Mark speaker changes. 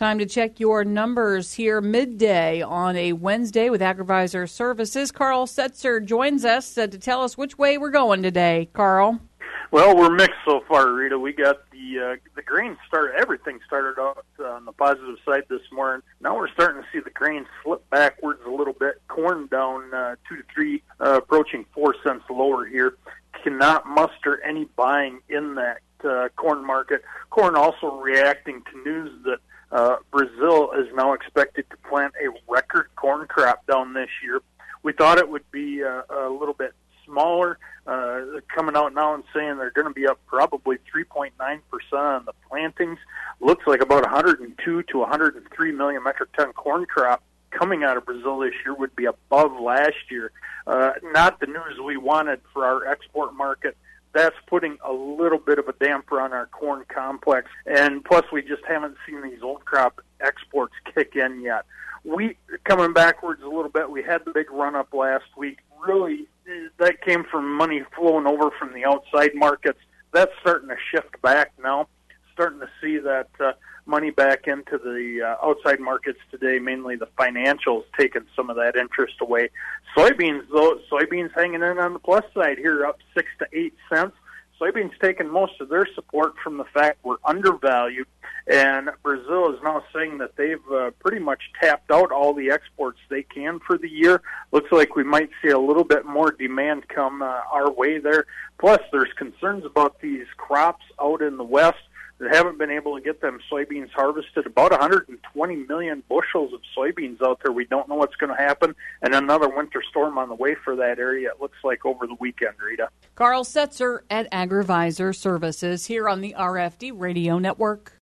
Speaker 1: Time to check your numbers here midday on a Wednesday with Agrivisor Services. Carl Setzer joins us to tell us which way we're going today. Carl?
Speaker 2: Well, we're mixed so far, Rita. We got the grain everything started out on the positive side this morning. Now we're starting to see the grain slip backwards a little bit. Corn down 2 to 3, approaching 4 cents lower here. Cannot muster any buying in that corn market. Corn also reacting to news that Brazil is now expected to plant a record corn crop down this year. We thought it would be a little bit smaller, coming out now and saying they're going to be up probably 3.9% on the plantings. Looks like about 102 to 103 million metric ton corn crop coming out of Brazil this year would be above last year. Not the news we wanted for our export market. That's putting a little bit of a damper on our corn complex. And plus, we just haven't seen these old crop exports kick in yet. Wheat coming backwards a little bit. We had the big run-up last week. Really, that came from money flowing over from the outside markets. That's starting to shift back now. Starting to see that money back into the outside markets today, mainly the financials taking some of that interest away. Soybeans, though, hanging in on the plus side here, up 6 to 8 cents. Soybeans taking most of their support from the fact we're undervalued, and Brazil is now saying that they've pretty much tapped out all the exports they can for the year. Looks like we might see a little bit more demand come our way there. Plus, there's concerns about these crops out in the west that haven't been able to get them soybeans harvested. About 120 million bushels of soybeans out there. We don't know what's going to happen. And another winter storm on the way for that area, it looks like, over the weekend, Rita.
Speaker 1: Carl Setzer at Agrivisor Services here on the RFD Radio Network.